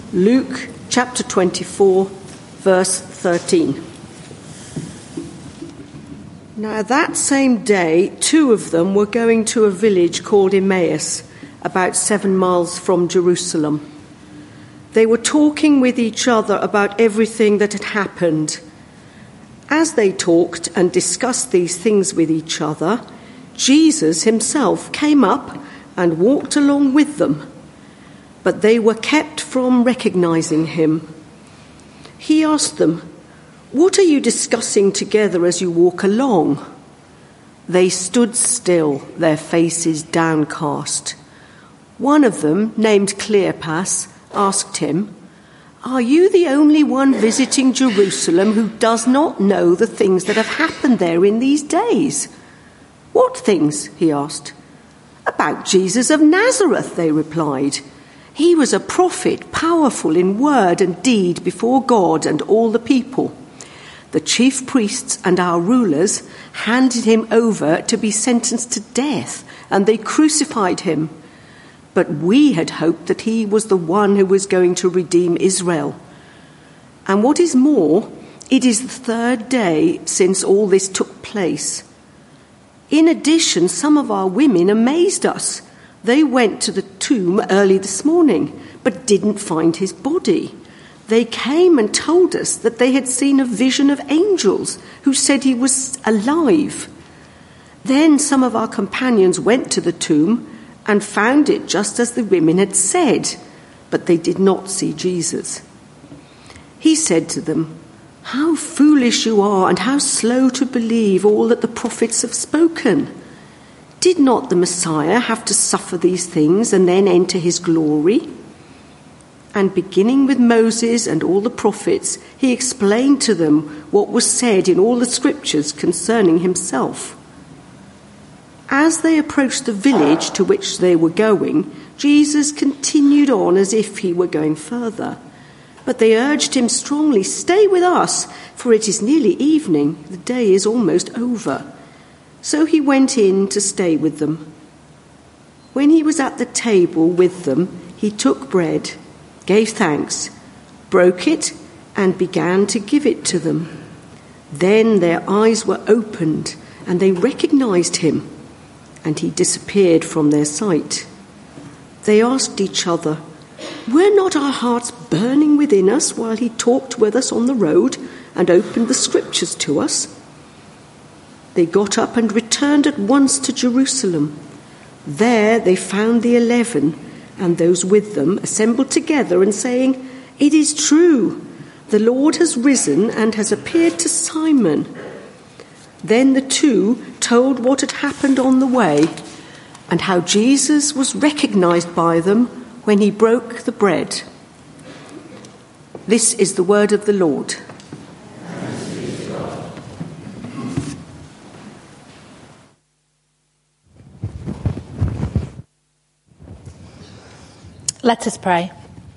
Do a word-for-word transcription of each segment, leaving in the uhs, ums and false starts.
Luke chapter twenty-four, verse thirteen. Now that same day, two of them were going to a village called Emmaus, about seven miles from Jerusalem. They were talking with each other about everything that had happened. As they talked and discussed these things with each other, Jesus himself came up and walked along with them, but they were kept from recognizing him. He asked them, "What are you discussing together as you walk along?" They stood still, their faces downcast. One of them, named Cleopas, asked him, "Are you the only one visiting Jerusalem who does not know the things that have happened there in these days?" "What things?" he asked. "About Jesus of Nazareth," they replied. "He was a prophet, powerful in word and deed before God and all the people. The chief priests and our rulers handed him over to be sentenced to death, and they crucified him. But we had hoped that he was the one who was going to redeem Israel. And what is more, it is the third day since all this took place. In addition, some of our women amazed us. They went to the tomb early this morning, but didn't find his body. They came and told us that they had seen a vision of angels who said he was alive. Then some of our companions went to the tomb and found it just as the women had said, but they did not see Jesus." He said to them, "How foolish you are, and how slow to believe all that the prophets have spoken. Did not the Messiah have to suffer these things and then enter his glory?" And beginning with Moses and all the prophets, he explained to them what was said in all the scriptures concerning himself. As they approached the village to which they were going, Jesus continued on as if he were going further. But they urged him strongly, "Stay with us, for it is nearly evening. The day is almost over." So he went in to stay with them. When he was at the table with them, he took bread, gave thanks, broke it, and began to give it to them. Then their eyes were opened, and they recognized him, and he disappeared from their sight. They asked each other, "Were not our hearts burning within us while he talked with us on the road and opened the scriptures to us?" They got up and returned at once to Jerusalem. There they found the eleven and those with them assembled together and saying, "It is true, the Lord has risen and has appeared to Simon." Then the two told what had happened on the way and how Jesus was recognized by them when he broke the bread. This is the word of the Lord. Let us pray.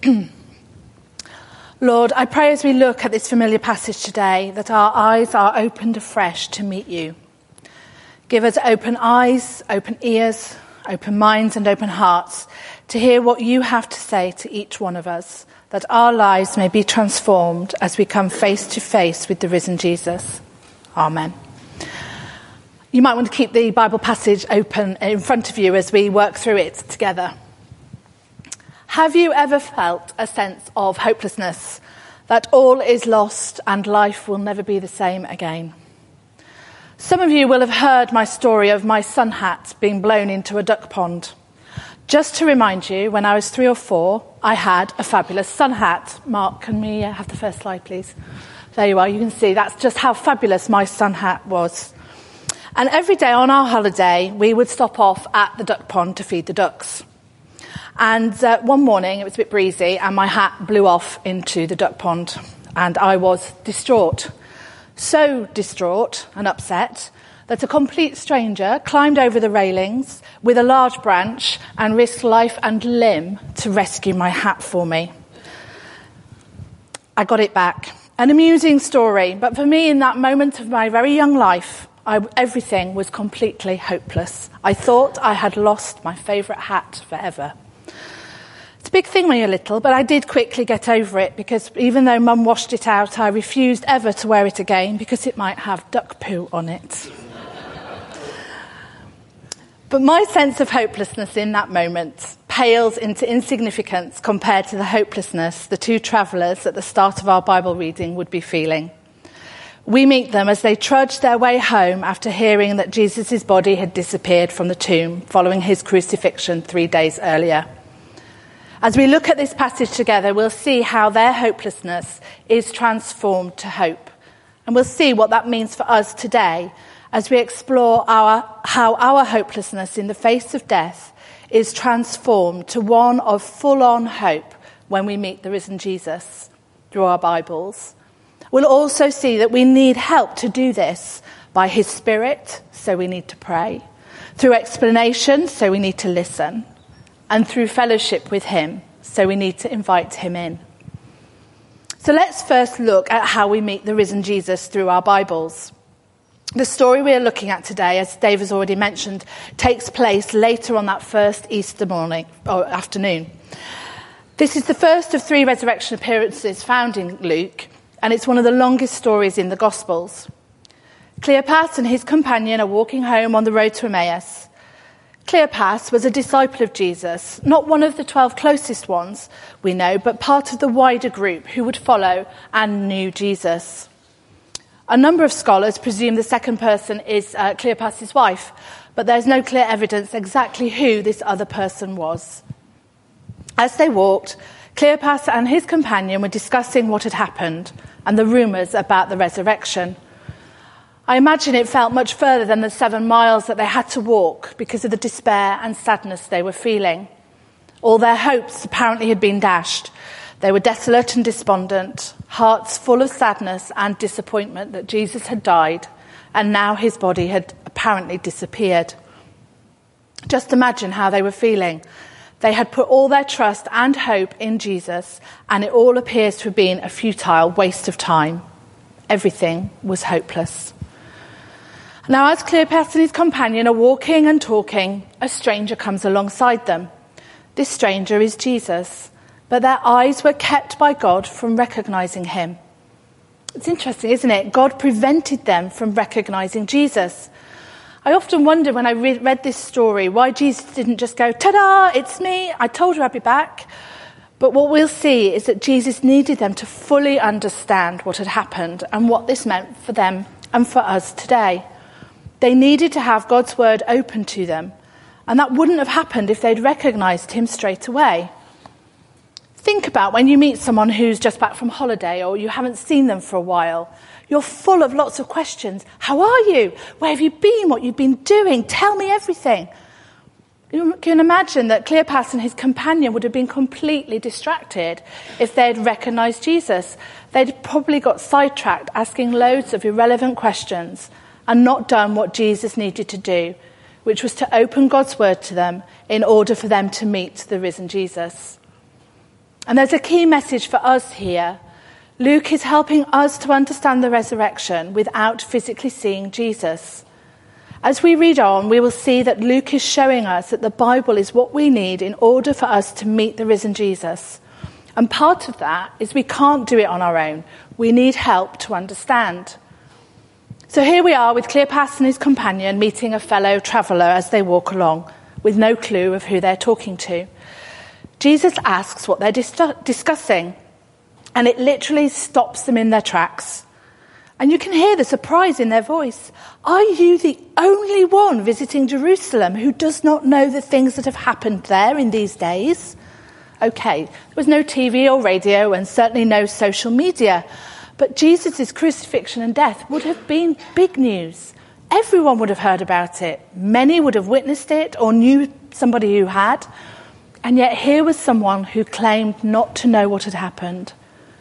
Lord, I pray as we look at this familiar passage today that our eyes are opened afresh to meet you. Give us open eyes, open ears, open minds and open hearts to hear what you have to say to each one of us, that our lives may be transformed as we come face to face with the risen Jesus. Amen. You might want to keep the Bible passage open in front of you as we work through it together. Have you ever felt a sense of hopelessness, that all is lost and life will never be the same again? Some of you will have heard my story of my sun hat being blown into a duck pond. Just to remind you, when I was three or four, I had a fabulous sun hat. Mark, can we have the first slide, please? There you are. You can see that's just how fabulous my sun hat was. And every day on our holiday, we would stop off at the duck pond to feed the ducks. And uh, one morning, it was a bit breezy, and my hat blew off into the duck pond, and I was distraught. So distraught and upset that a complete stranger climbed over the railings with a large branch and risked life and limb to rescue my hat for me. I got it back. An amusing story, but for me, in that moment of my very young life, I, everything was completely hopeless. I thought I had lost my favourite hat forever. It's a big thing when you're little, but I did quickly get over it because even though Mum washed it out, I refused ever to wear it again because it might have duck poo on it. But my sense of hopelessness in that moment pales into insignificance compared to the hopelessness the two travellers at the start of our Bible reading would be feeling. We meet them as they trudge their way home after hearing that Jesus' body had disappeared from the tomb following his crucifixion three days earlier. As we look at this passage together, we'll see how their hopelessness is transformed to hope. And we'll see what that means for us today as we explore our, how our hopelessness in the face of death is transformed to one of full-on hope when we meet the risen Jesus through our Bibles. We'll also see that we need help to do this by his Spirit, so we need to pray, through explanation, so we need to listen, and through fellowship with him, so we need to invite him in. So let's first look at how we meet the risen Jesus through our Bibles. The story we are looking at today, as Dave has already mentioned, takes place later on that first Easter morning or afternoon. This is the first of three resurrection appearances found in Luke, and it's one of the longest stories in the Gospels. Cleopas and his companion are walking home on the road to Emmaus. Cleopas was a disciple of Jesus, not one of the twelve closest ones, we know, but part of the wider group who would follow and knew Jesus. A number of scholars presume the second person is uh, Cleopas' wife, but there's no clear evidence exactly who this other person was. As they walked, Cleopas and his companion were discussing what had happened and the rumours about the resurrection. I imagine it felt much further than the seven miles that they had to walk because of the despair and sadness they were feeling. All their hopes apparently had been dashed. They were desolate and despondent, hearts full of sadness and disappointment that Jesus had died, and now his body had apparently disappeared. Just imagine how they were feeling. They had put all their trust and hope in Jesus, and it all appears to have been a futile waste of time. Everything was hopeless. Now, as Cleopas and his companion are walking and talking, a stranger comes alongside them. This stranger is Jesus, but their eyes were kept by God from recognizing him. It's interesting, isn't it? God prevented them from recognizing Jesus. I often wonder when I re- read this story why Jesus didn't just go, ta-da, it's me, I told you I'd be back. But what we'll see is that Jesus needed them to fully understand what had happened and what this meant for them and for us today. They needed to have God's word open to them, and that wouldn't have happened if they'd recognized him straight away. Think about when you meet someone who's just back from holiday or you haven't seen them for a while. You're full of lots of questions. How are you? Where have you been? What you've been doing? Tell me everything. You can imagine that Cleopas and his companion would have been completely distracted if they'd recognised Jesus. They'd probably got sidetracked asking loads of irrelevant questions and not done what Jesus needed to do, which was to open God's word to them in order for them to meet the risen Jesus. And there's a key message for us here. Luke is helping us to understand the resurrection without physically seeing Jesus. As we read on, we will see that Luke is showing us that the Bible is what we need in order for us to meet the risen Jesus. And part of that is we can't do it on our own. We need help to understand. So here we are with Cleopas and his companion meeting a fellow traveller as they walk along, with no clue of who they're talking to. Jesus asks what they're dis- discussing, and it literally stops them in their tracks. And you can hear the surprise in their voice. Are you the only one visiting Jerusalem who does not know the things that have happened there in these days? Okay, there was no T V or radio and certainly no social media, but Jesus' crucifixion and death would have been big news. Everyone would have heard about it. Many would have witnessed it or knew somebody who had. And yet here was someone who claimed not to know what had happened.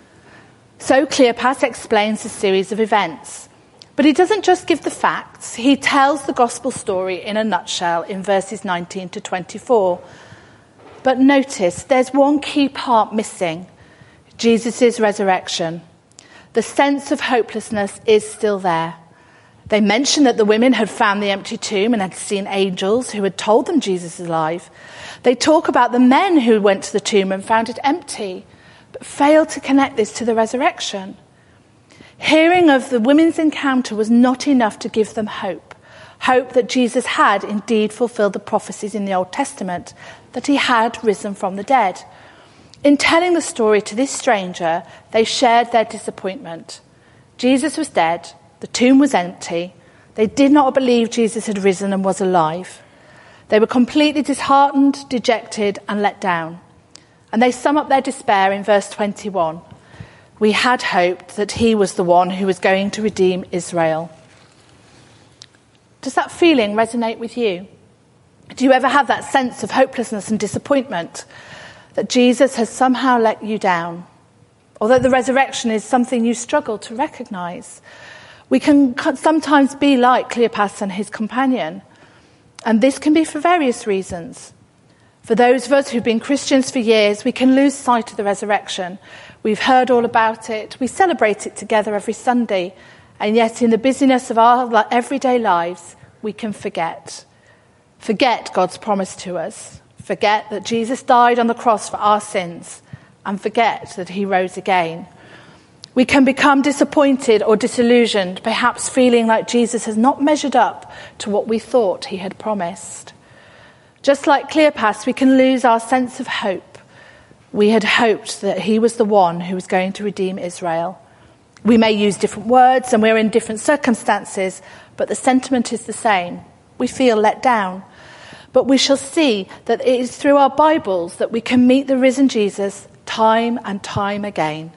So Cleopas explains a series of events. But he doesn't just give the facts. He tells the gospel story in a nutshell in verses nineteen to twenty-four. But notice there's one key part missing. Jesus' resurrection. The sense of hopelessness is still there. They mentioned that the women had found the empty tomb and had seen angels who had told them Jesus is alive. They talk about the men who went to the tomb and found it empty, but failed to connect this to the resurrection. Hearing of the women's encounter was not enough to give them hope. Hope that Jesus had indeed fulfilled the prophecies in the Old Testament, that he had risen from the dead. In telling the story to this stranger, they shared their disappointment. Jesus was dead. The tomb was empty. They did not believe Jesus had risen and was alive. They were completely disheartened, dejected, and let down. And they sum up their despair in verse twenty-one. We had hoped that he was the one who was going to redeem Israel. Does that feeling resonate with you? Do you ever have that sense of hopelessness and disappointment that Jesus has somehow let you down? Although the resurrection is something you struggle to recognise. We can sometimes be like Cleopas and his companion. And this can be for various reasons. For those of us who've been Christians for years, we can lose sight of the resurrection. We've heard all about it. We celebrate it together every Sunday. And yet in the busyness of our everyday lives, we can forget. Forget God's promise to us. Forget that Jesus died on the cross for our sins. And forget that he rose again. We can become disappointed or disillusioned, perhaps feeling like Jesus has not measured up to what we thought he had promised. Just like Cleopas, we can lose our sense of hope. We had hoped that he was the one who was going to redeem Israel. We may use different words and we're in different circumstances, but the sentiment is the same. We feel let down. But we shall see that it is through our Bibles that we can meet the risen Jesus time and time again.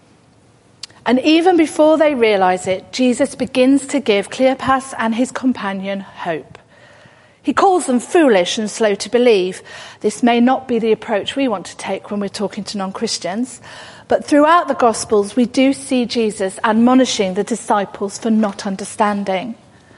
And even before they realise it, Jesus begins to give Cleopas and his companion hope. He calls them foolish and slow to believe. This may not be the approach we want to take when we're talking to non-Christians, but throughout the Gospels we do see Jesus admonishing the disciples for not understanding.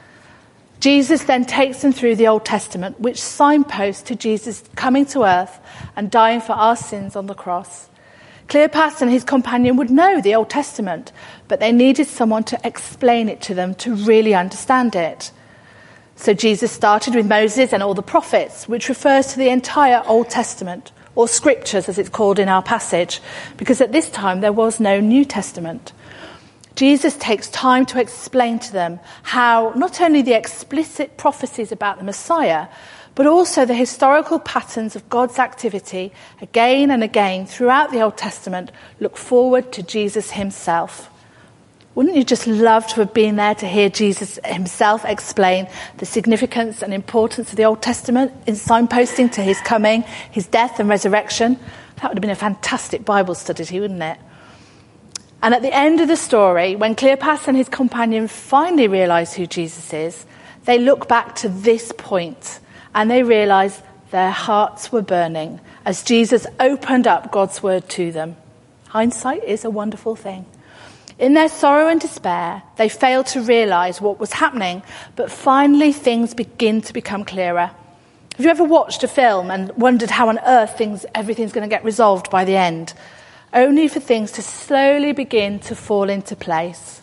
Jesus then takes them through the Old Testament, which signposts to Jesus coming to earth and dying for our sins on the cross. Cleopas and his companion would know the Old Testament, but they needed someone to explain it to them to really understand it. So Jesus started with Moses and all the prophets, which refers to the entire Old Testament, or scriptures as it's called in our passage, because at this time there was no New Testament. Jesus takes time to explain to them how not only the explicit prophecies about the Messiah, but also the historical patterns of God's activity again and again throughout the Old Testament look forward to Jesus himself. Wouldn't you just love to have been there to hear Jesus himself explain the significance and importance of the Old Testament in signposting to his coming, his death and resurrection? That would have been a fantastic Bible study, wouldn't it? And at the end of the story, when Cleopas and his companion finally realise who Jesus is, they look back to this point and they realise their hearts were burning as Jesus opened up God's word to them. Hindsight is a wonderful thing. In their sorrow and despair, they failed to realise what was happening, but finally things begin to become clearer. Have you ever watched a film and wondered how on earth things, everything's going to get resolved by the end? Only for things to slowly begin to fall into place.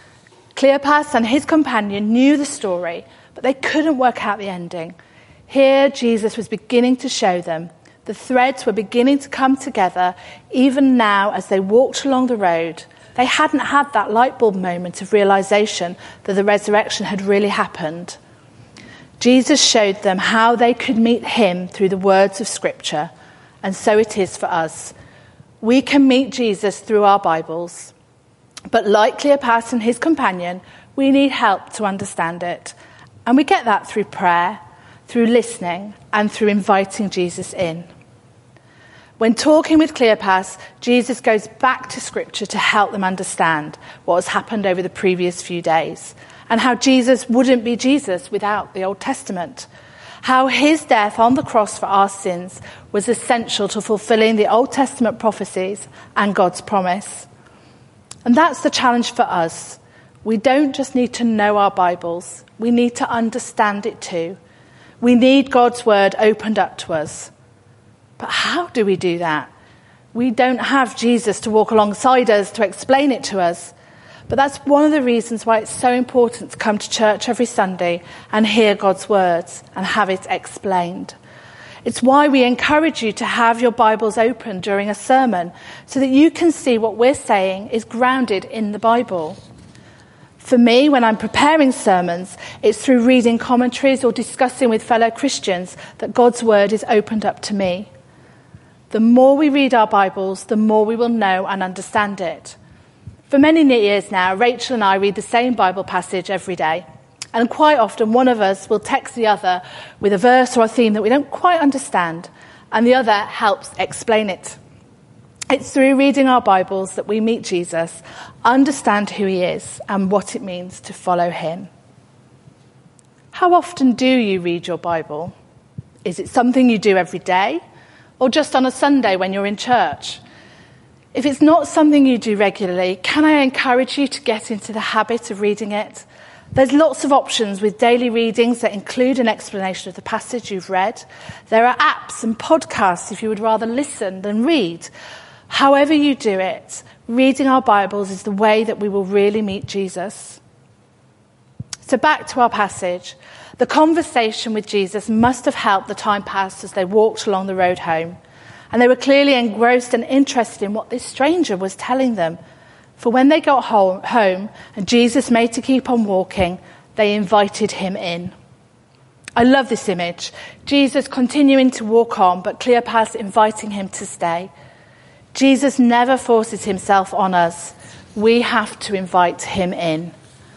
Cleopas and his companion knew the story, but they couldn't work out the ending. Here, Jesus was beginning to show them. The threads were beginning to come together, even now as they walked along the road. They hadn't had that light bulb moment of realization that the resurrection had really happened. Jesus showed them how they could meet him through the words of Scripture, and so it is for us. We can meet Jesus through our Bibles, but like Cleopas and his companion, we need help to understand it. And we get that through prayer, through listening, and through inviting Jesus in. When talking with Cleopas, Jesus goes back to Scripture to help them understand what has happened over the previous few days, and how Jesus wouldn't be Jesus without the Old Testament. How his death on the cross for our sins was essential to fulfilling the Old Testament prophecies and God's promise. And that's the challenge for us. We don't just need to know our Bibles. We need to understand it too. We need God's word opened up to us. But how do we do that? We don't have Jesus to walk alongside us to explain it to us. But that's one of the reasons why it's so important to come to church every Sunday and hear God's words and have it explained. It's why we encourage you to have your Bibles open during a sermon so that you can see what we're saying is grounded in the Bible. For me, when I'm preparing sermons, it's through reading commentaries or discussing with fellow Christians that God's word is opened up to me. The more we read our Bibles, the more we will know and understand it. For many years now, Rachel and I read the same Bible passage every day. And quite often, one of us will text the other with a verse or a theme that we don't quite understand, and the other helps explain it. It's through reading our Bibles that we meet Jesus, understand who he is, and what it means to follow him. How often do you read your Bible? Is it something you do every day, or just on a Sunday when you're in church? If it's not something you do regularly, can I encourage you to get into the habit of reading it? There's lots of options with daily readings that include an explanation of the passage you've read. There are apps and podcasts if you would rather listen than read. However you do it, reading our Bibles is the way that we will really meet Jesus. So back to our passage. The conversation with Jesus must have helped the time pass as they walked along the road home. And they were clearly engrossed and interested in what this stranger was telling them. For when they got home and Jesus made to keep on walking, they invited him in. I love this image. Jesus continuing to walk on, but Cleopas inviting him to stay. Jesus never forces himself on us. We have to invite him in.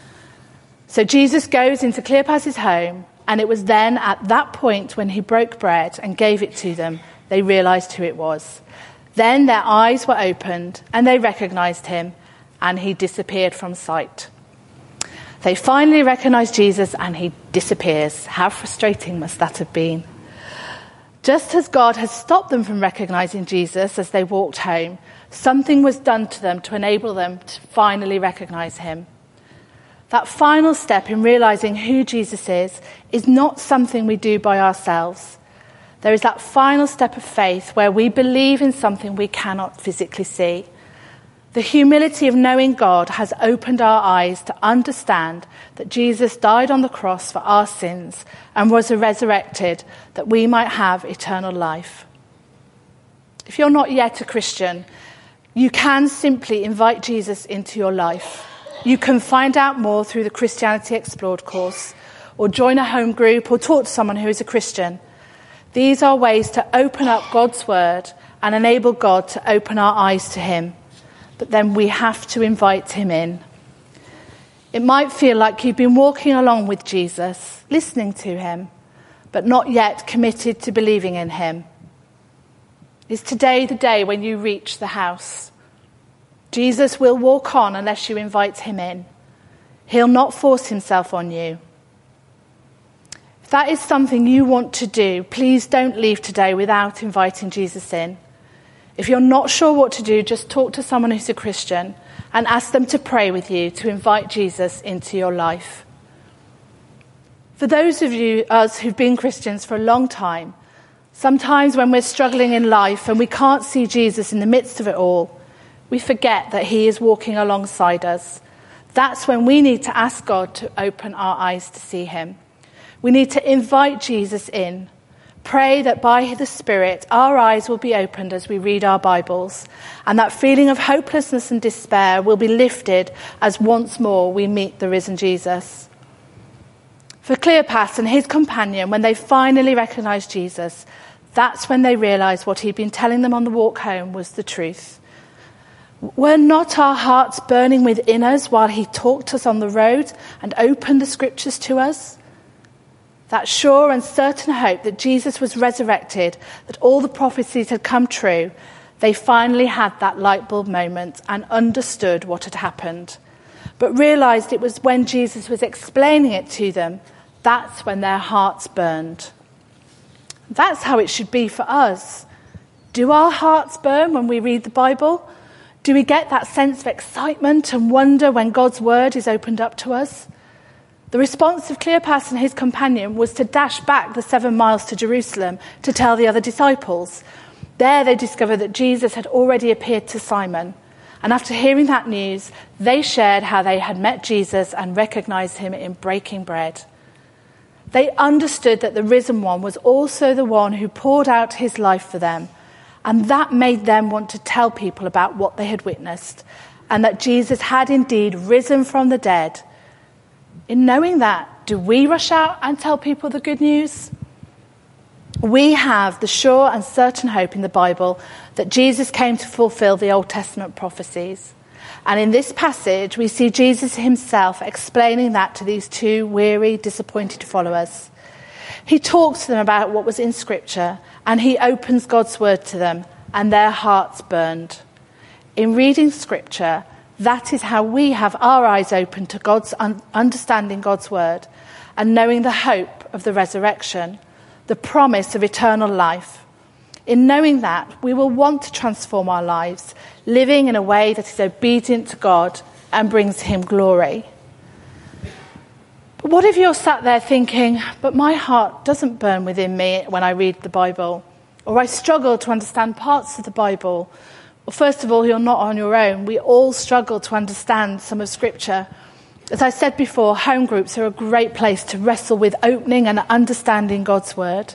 So Jesus goes into Cleopas's home, and it was then at that point when he broke bread and gave it to them, they realized who it was. Then their eyes were opened and they recognized him, and he disappeared from sight. They finally recognized Jesus and he disappears. How frustrating must that have been? Just as God has stopped them from recognizing Jesus as they walked home, something was done to them to enable them to finally recognize him. That final step in realizing who Jesus is is not something we do by ourselves. There is that final step of faith where we believe in something we cannot physically see. The humility of knowing God has opened our eyes to understand that Jesus died on the cross for our sins and was resurrected that we might have eternal life. If you're not yet a Christian, you can simply invite Jesus into your life. You can find out more through the Christianity Explored course, or join a home group, or talk to someone who is a Christian. These are ways to open up God's word and enable God to open our eyes to him. But then we have to invite him in. It might feel like you've been walking along with Jesus, listening to him, but not yet committed to believing in him. Is today the day when you reach the house? Jesus will walk on unless you invite him in. He'll not force himself on you. If that is something you want to do, please don't leave today without inviting Jesus in. If you're not sure what to do, just talk to someone who's a Christian and ask them to pray with you to invite Jesus into your life. For those of you, us who've been Christians for a long time, sometimes when we're struggling in life and we can't see Jesus in the midst of it all, we forget that he is walking alongside us. That's when we need to ask God to open our eyes to see him. We need to invite Jesus in. Pray that by the Spirit, our eyes will be opened as we read our Bibles, and that feeling of hopelessness and despair will be lifted as once more we meet the risen Jesus. For Cleopas and his companion, when they finally recognized Jesus, that's when they realized what he'd been telling them on the walk home was the truth. Were not our hearts burning within us while he talked to us on the road and opened the scriptures to us? That sure and certain hope that Jesus was resurrected, that all the prophecies had come true, they finally had that light bulb moment and understood what had happened. But realized it was when Jesus was explaining it to them, that's when their hearts burned. That's how it should be for us. Do our hearts burn when we read the Bible? Do we get that sense of excitement and wonder when God's word is opened up to us? The response of Cleopas and his companion was to dash back the seven miles to Jerusalem to tell the other disciples. There they discovered that Jesus had already appeared to Simon, And after hearing that news, they shared how they had met Jesus and recognized him in breaking bread. They understood that the risen one was also the one who poured out his life for them, and that made them want to tell people about what they had witnessed, and that Jesus had indeed risen from the dead. In knowing that, do we rush out and tell people the good news? We have the sure and certain hope in the Bible that Jesus came to fulfill the Old Testament prophecies. And in this passage, we see Jesus himself explaining that to these two weary, disappointed followers. He talks to them about what was in Scripture, and he opens God's word to them, and their hearts burned. In reading Scripture, that is how we have our eyes open to God's un- understanding God's word and knowing the hope of the resurrection, the promise of eternal life. In knowing that, we will want to transform our lives, living in a way that is obedient to God and brings him glory. But what if you're sat there thinking, but my heart doesn't burn within me when I read the Bible, or I struggle to understand parts of the Bible? Well, first of all, you're not on your own. We all struggle to understand some of Scripture. As I said before, home groups are a great place to wrestle with opening and understanding God's word.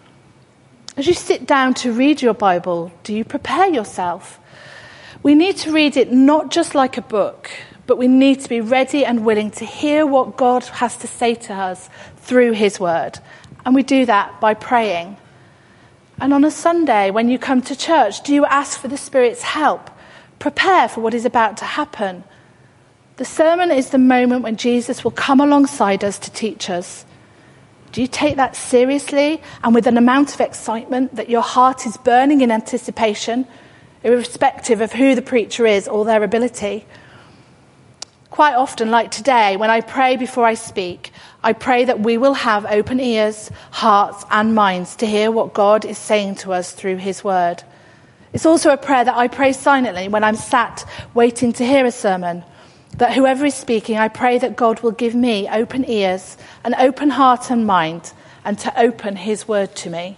As you sit down to read your Bible, do you prepare yourself? We need to read it not just like a book, but we need to be ready and willing to hear what God has to say to us through his word. And we do that by praying. And on a Sunday, when you come to church, do you ask for the Spirit's help? Prepare for what is about to happen. The sermon is the moment when Jesus will come alongside us to teach us. Do you take that seriously and with an amount of excitement that your heart is burning in anticipation, irrespective of who the preacher is or their ability? Quite often, like today, when I pray before I speak, I pray that we will have open ears, hearts and minds to hear what God is saying to us through his word. It's also a prayer that I pray silently when I'm sat waiting to hear a sermon. That whoever is speaking, I pray that God will give me open ears, an open heart and mind, and to open his word to me.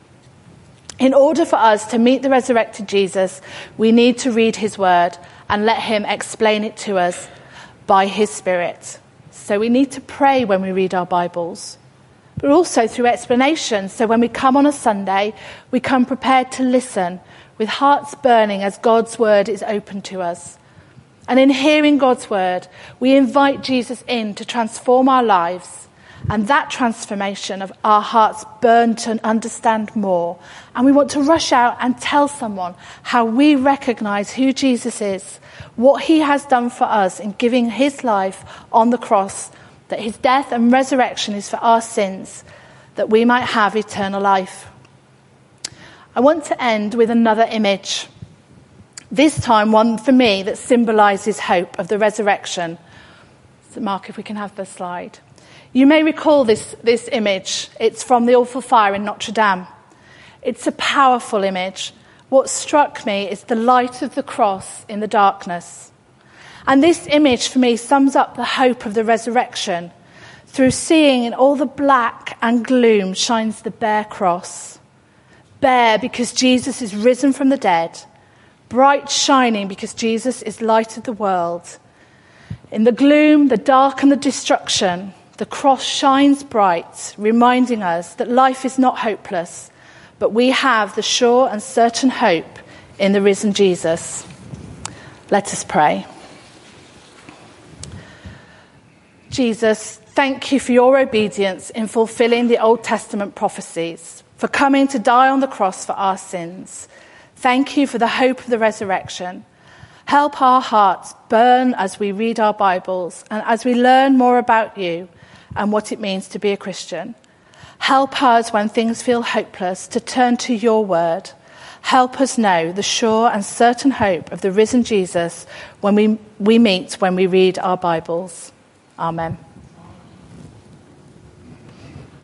In order for us to meet the resurrected Jesus, we need to read his word and let him explain it to us by his Spirit. So we need to pray when we read our Bibles, but also through explanation. So when we come on a Sunday, we come prepared to listen with hearts burning as God's word is open to us. And in hearing God's word, we invite Jesus in to transform our lives. And that transformation of our hearts burn to understand more. And we want to rush out and tell someone how we recognize who Jesus is, what he has done for us in giving his life on the cross, that his death and resurrection is for our sins, that we might have eternal life. I want to end with another image. This time, one for me that symbolises hope of the resurrection. So Mark, if we can have the slide. You may recall this, this image. It's from the awful fire in Notre Dame. It's a powerful image. What struck me is the light of the cross in the darkness. And this image for me sums up the hope of the resurrection. Through seeing in all the black and gloom shines the bare cross. Bare because Jesus is risen from the dead. Bright shining because Jesus is light of the world. In the gloom, the dark and the destruction, the cross shines bright, reminding us that life is not hopeless, but we have the sure and certain hope in the risen Jesus. Let us pray. Jesus, thank you for your obedience in fulfilling the Old Testament prophecies, for coming to die on the cross for our sins. Thank you for the hope of the resurrection. Help our hearts burn as we read our Bibles and as we learn more about you and what it means to be a Christian. Help us when things feel hopeless to turn to your word. Help us know the sure and certain hope of the risen Jesus when we, we meet when we read our Bibles. Amen.